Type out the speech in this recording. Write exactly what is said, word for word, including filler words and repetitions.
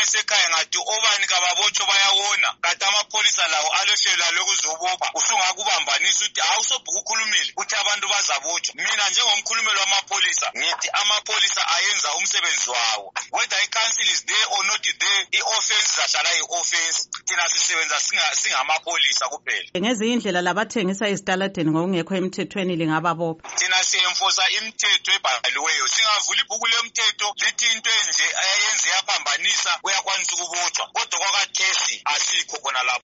esekhaya ngathi obani kababotshwa bayawona kanti amapholisa lawo alohlelo lokuzobopha usungakubambanisa uthi awusobhuku ukhulumile uthi abantu bazabotshwa. Mina njengomkhulumeli wamapholisa ngithi amapholisa ayenza umsebenzi wawo, whether i-council is there or not there, i-offense zahlala i-offense. Thina sisebenza singamapholisa kuphela. Ngezinye indlela labathengisa izitaladeni ngokungekho emthethweni lingababopha. Thina siyenforsa imithetho ebhaliweyo, singavula ibhuku lemthetho lithi into enje ayenze yaphambanisa uyakwanisa ukubotshwa, kodwa kwakathesi asikho khona lapho.